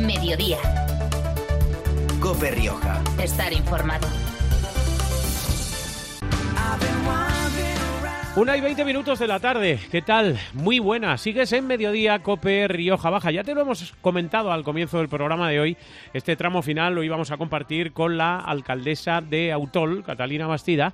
Mediodía. COPE Rioja. Estar informado. 1:20 de la tarde. ¿Qué tal? Muy buena. Sigues en Mediodía, COPE Rioja Baja. Ya te lo hemos comentado al comienzo del programa de hoy. Este tramo final lo íbamos a compartir con la alcaldesa de Autol, Catalina Bastida,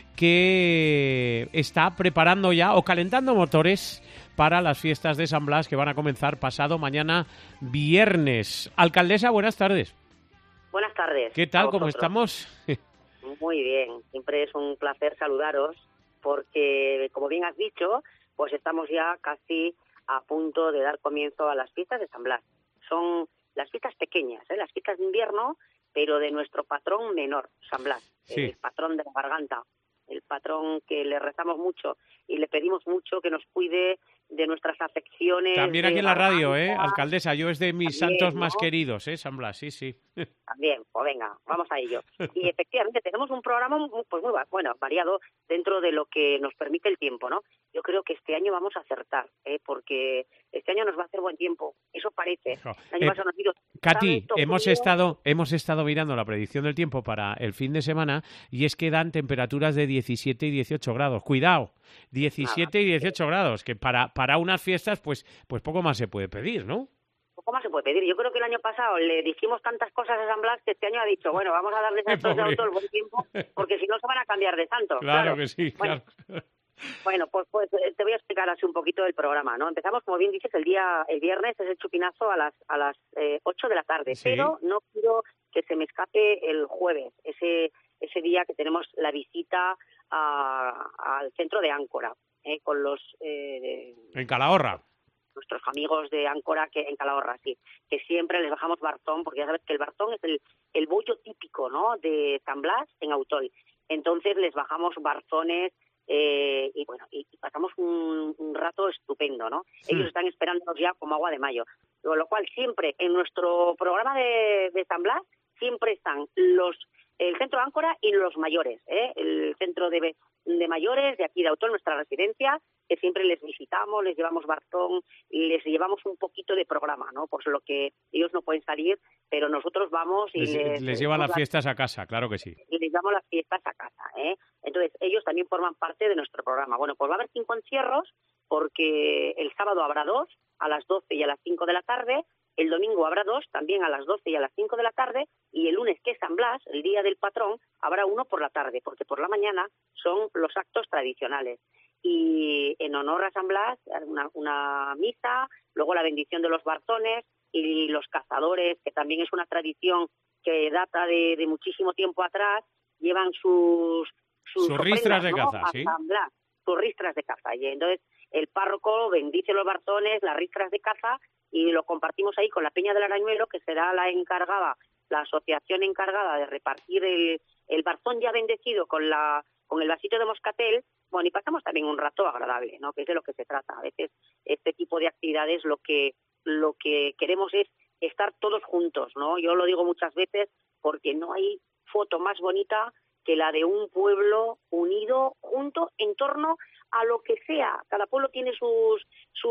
que está preparando ya o calentando motores para las fiestas de San Blas que van a comenzar pasado mañana viernes. Alcaldesa, buenas tardes. Buenas tardes. ¿Qué tal? ¿Cómo estamos? Muy bien. Siempre es un placer saludaros porque, como bien has dicho, pues estamos ya casi a punto de dar comienzo a las fiestas de San Blas. Son las fiestas pequeñas, las fiestas de invierno, pero de nuestro patrón menor, San Blas, sí. El patrón de la garganta, el patrón que le rezamos mucho y le pedimos mucho que nos cuide de nuestras afecciones. También aquí en la radio, alcaldesa, yo es de mis también, santos ¿no? más queridos, San Blas, sí. También, pues venga, vamos a ello. Y efectivamente tenemos un programa pues muy bueno, variado dentro de lo que nos permite el tiempo, ¿no? Yo creo que este año vamos a acertar, porque este año nos va a hacer buen tiempo, eso parece. El año pasado nos dio Katy, tanto hemos frío. estado mirando la predicción del tiempo para el fin de semana y es que dan temperaturas de 17 y 18 grados. Cuidado, 17 y 18 grados, que para unas fiestas pues poco más se puede pedir, ¿no? Poco más se puede pedir. Yo creo que el año pasado le dijimos tantas cosas a San Blas que este año ha dicho, bueno, vamos a darles a estos de Auto el buen tiempo porque si no se van a cambiar de santo. Claro que sí, claro. Bueno, pues te voy a explicar así un poquito el programa, ¿no? Empezamos, como bien dices, el viernes es el chupinazo a las 8 de la tarde, sí. Pero no quiero que se me escape el jueves, ese día que tenemos la visita al centro de Áncora, con los... en Calahorra. Nuestros amigos de Áncora, que en Calahorra, sí, que siempre les bajamos barzón, porque ya sabes que el barzón es el bollo típico, ¿no?, de San Blas en Autol. Entonces les bajamos barzones y pasamos un rato estupendo, ¿no? Sí. Ellos están esperándonos ya como agua de mayo. Con lo cual siempre en nuestro programa de San Blas siempre están el centro de Áncora y los mayores, el centro de mayores de aquí de Autol, nuestra residencia, que siempre les visitamos, les llevamos barzón, les llevamos un poquito de programa, ¿no? Por lo que ellos no pueden salir, pero nosotros vamos y les llevan las fiestas a casa, claro que sí. Y les damos las fiestas a casa, Entonces, ellos también forman parte de nuestro programa. Bueno, pues va a haber 5 encierros, porque el sábado habrá 2, a las 12 y a las 5 de la tarde, el domingo habrá 2, también a las 12 y a las 5 de la tarde, y el lunes, que es San Blas, el día del patrón, habrá 1 por la tarde, porque por la mañana son los actos tradicionales. Y en honor a San Blas, una misa, luego la bendición de los barzones y los cazadores, que también es una tradición que data de muchísimo tiempo atrás, llevan sus ristras ofrendas, de ¿no?, caza, a ¿sí? San Blas, sus ristras de caza. Y entonces el párroco bendice los barzones, las ristras de caza, y lo compartimos ahí con la Peña del Arañuelo, que será la asociación encargada de repartir el barzón ya bendecido con el vasito de moscatel. Bueno, y pasamos también un rato agradable, ¿no?, que es de lo que se trata. A veces este tipo de actividades lo que queremos es estar todos juntos, ¿no? Yo lo digo muchas veces porque no hay foto más bonita que la de un pueblo unido, junto, en torno a lo que sea. Cada pueblo tiene sus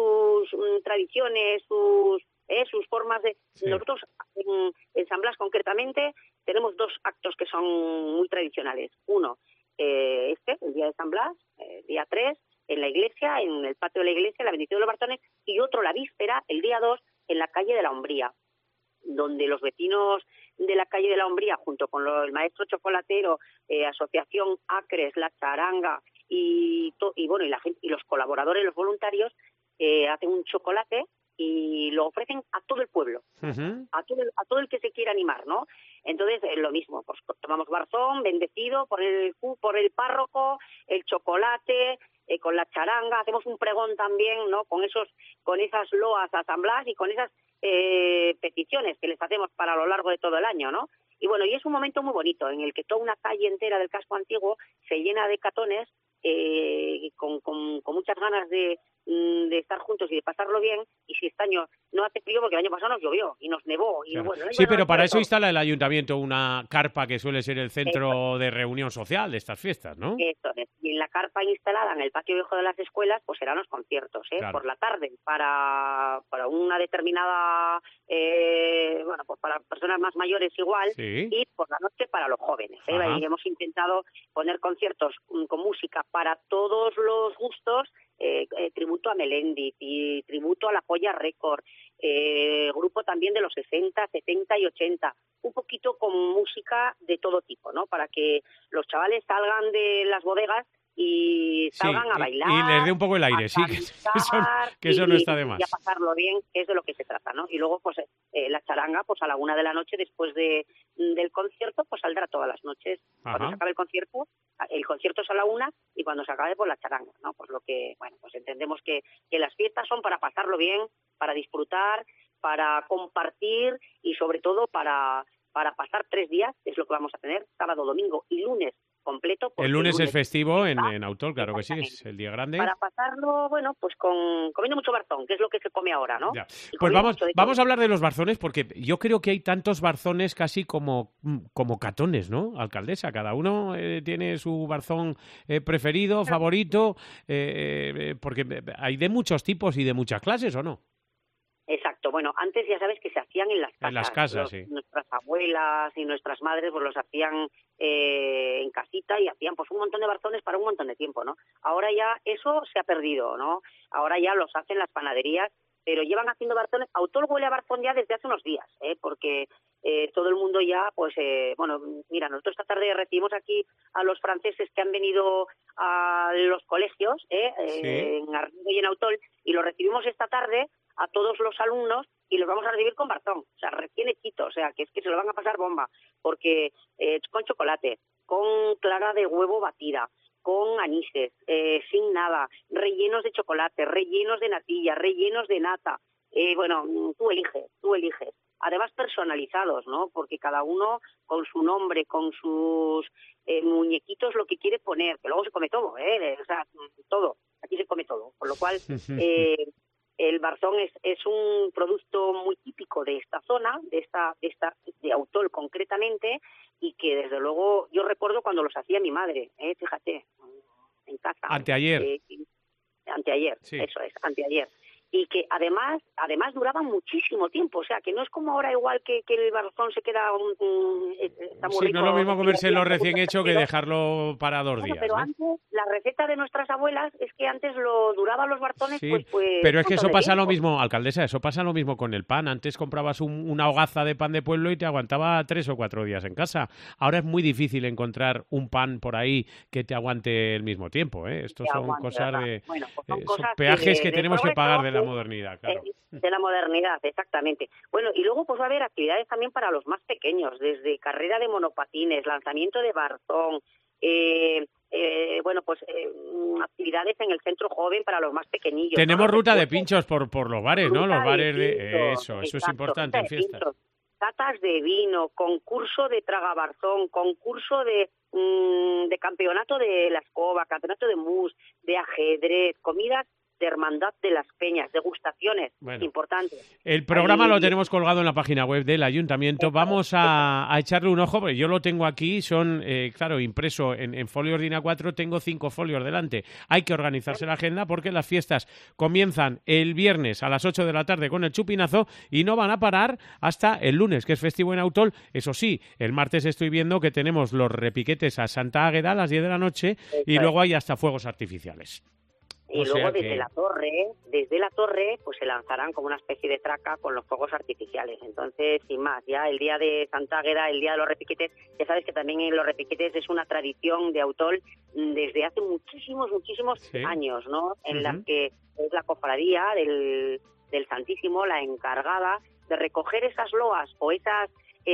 tradiciones, sus formas de... Sí. Nosotros, en San Blas concretamente, tenemos 2 actos que son muy tradicionales. Uno, el día de San Blas, día 3, en la iglesia, en el patio de la iglesia, la bendición de los barzones, y otro, la víspera, el día 2, en la calle de la Hombría, donde los vecinos de la calle de la Hombría, junto con el maestro chocolatero, asociación Acres, La Charanga y la gente y los colaboradores, los voluntarios, hacen un chocolate y lo ofrecen a todo el pueblo, uh-huh. a todo el que se quiera animar, ¿no? Entonces, lo mismo, pues tomamos barzón bendecido por el párroco, el chocolate, con la charanga, hacemos un pregón también, ¿no?, con esas loas a San Blas y con esas peticiones que les hacemos para lo largo de todo el año, ¿no? Y bueno, y es un momento muy bonito en el que toda una calle entera del casco antiguo se llena de catones con muchas ganas de de estar juntos y de pasarlo bien, y si este año no hace frío, porque el año pasado nos llovió y nos nevó. Y Claro. bueno, Sí, pero para eso instala el ayuntamiento una carpa que suele ser el centro de reunión social de estas fiestas, ¿no? Eso es. Y en la carpa instalada en el patio viejo de las escuelas, pues serán los conciertos, Claro. por la tarde, para una determinada, bueno, pues para personas más mayores igual, Sí. y por la noche para los jóvenes. Ajá. Y hemos intentado poner conciertos con música para todos los gustos, tributo a Melendi y tributo a La Joya Record, grupo también de los 60, 70 y 80, un poquito con música de todo tipo, ¿no? Para que los chavales salgan de las bodegas y salgan a bailar. Y les dé un poco el aire, sí, que eso no está de más. Y a pasarlo bien, que es de lo que se trata, ¿no? Y luego, pues, la charanga, pues a la 1 de la noche, después del concierto, pues saldrá todas las noches. Ajá. Cuando se acabe el concierto es a la 1 y cuando se acabe, pues la charanga, ¿no? Pues lo que, bueno, pues entendemos que las fiestas son para pasarlo bien, para disfrutar, para compartir y sobre todo para pasar 3 días, es lo que vamos a tener, sábado, domingo y lunes completo. El lunes es festivo en Autol, claro que sí, es el día grande. Para pasarlo, bueno, pues comiendo mucho barzón, que es lo que se come ahora, ¿no? Ya. Pues vamos a hablar de los barzones, porque yo creo que hay tantos barzones casi como catones, ¿no, alcaldesa? Cada uno tiene su barzón preferido, favorito, porque hay de muchos tipos y de muchas clases, ¿o no? Exacto. Bueno, antes ya sabes que se hacían en las casas. En las casas, sí. Nuestras abuelas y nuestras madres pues los hacían en casita y hacían pues un montón de barzones para un montón de tiempo, ¿no? Ahora ya eso se ha perdido, ¿no? Ahora ya los hacen las panaderías, pero llevan haciendo barzones. Autol huele a barzón ya desde hace unos días, porque todo el mundo ya, pues, bueno, mira, nosotros esta tarde recibimos aquí a los franceses que han venido a los colegios, en Arnedo y en Autol, y los recibimos esta tarde a todos los alumnos y los vamos a recibir con barzón, o sea, recién hechito, o sea, que es que se lo van a pasar bomba, porque con chocolate, con clara de huevo batida, con anises, sin nada, rellenos de chocolate, rellenos de natilla, rellenos de nata, bueno, tú eliges. Además personalizados, ¿no? Porque cada uno con su nombre, con sus muñequitos, lo que quiere poner, que luego se come todo, o sea, todo, aquí se come todo, con lo cual el barzón es un producto muy típico de esta zona, de Autol concretamente, y que desde luego yo recuerdo cuando los hacía mi madre, fíjate, en casa. Anteayer. Anteayer, sí. Eso es, anteayer. Y que además duraban muchísimo tiempo, o sea, que no es como ahora igual que el barzón se queda está muy rico. No es lo mismo comérselo recién hecho que dejarlo para 2 días. Pero ¿no? antes, la receta de nuestras abuelas es que antes lo duraban los barzones, sí, pues pero es que eso pasa lo mismo, alcaldesa, eso pasa lo mismo con el pan. Antes comprabas una hogaza de pan de pueblo y te aguantaba 3 o 4 días en casa. Ahora es muy difícil encontrar un pan por ahí que te aguante el mismo tiempo, ¿eh? Estos son cosas de... Bueno, pues son cosas peajes que tenemos que pagar de la modernidad, claro. De la modernidad, exactamente. Bueno, y luego pues va a haber actividades también para los más pequeños, desde carrera de monopatines, lanzamiento de barzón, bueno, pues actividades en el centro joven para los más pequeñillos. Tenemos ruta de pinchos por los bares, ¿no? Los bares de... Eso es importante en fiestas. Catas de vino, concurso de tragabarzón, concurso de campeonato de la escoba, campeonato de mus, de ajedrez, comidas de hermandad de las peñas, degustaciones importantes. El programa lo tenemos colgado en la página web del ayuntamiento. Vamos a echarle un ojo, porque yo lo tengo aquí, son, claro, impreso en folios DIN A4, tengo 5 folios delante. Hay que organizarse la agenda porque las fiestas comienzan el viernes a las 8 de la tarde con el chupinazo y no van a parar hasta el lunes, que es festivo en Autol. Eso sí, el martes estoy viendo que tenemos los repiquetes a Santa Águeda a las 10 de la noche y luego hay hasta fuegos artificiales. Y luego desde la torre, pues se lanzarán como una especie de traca con los fuegos artificiales. Entonces, sin más, ya el día de Santa Águeda, el día de los repiquetes, ya sabes que también en los repiquetes es una tradición de Autol desde hace muchísimos años, ¿no? En la que es la cofradía del Santísimo la encargada de recoger esas loas o esas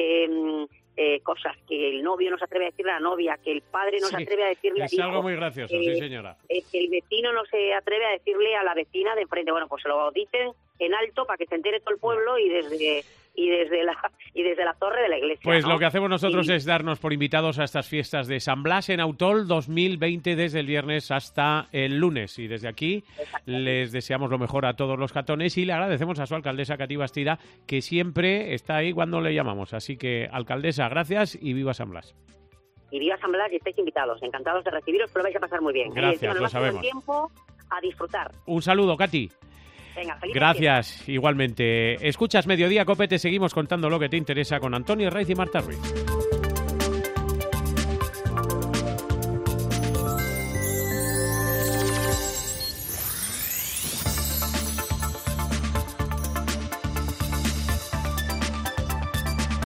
cosas que el novio no se atreve a decirle a la novia, que el padre no se atreve a decirle al hijo. Es algo muy gracioso, sí señora. Que el vecino no se atreve a decirle a la vecina de enfrente. Bueno, pues se lo dicen en alto para que se entere todo el pueblo y desde la torre de la iglesia. Pues ¿no? lo que hacemos nosotros es darnos por invitados a estas fiestas de San Blas en Autol 2020 desde el viernes hasta el lunes. Y desde aquí les deseamos lo mejor a todos los catones y le agradecemos a su alcaldesa Cati Bastida, que siempre está ahí cuando le llamamos. Así que, alcaldesa, gracias y viva San Blas. Y viva San Blas y estáis invitados. Encantados de recibiros, pero vais a pasar muy bien. Gracias, lo sabemos. Tiempo a disfrutar. Un saludo, Cati. Venga, feliz Gracias, fiesta. igualmente. Escuchas Mediodía Cope, te seguimos contando lo que te interesa con Antonio Raiz y Marta Ruiz.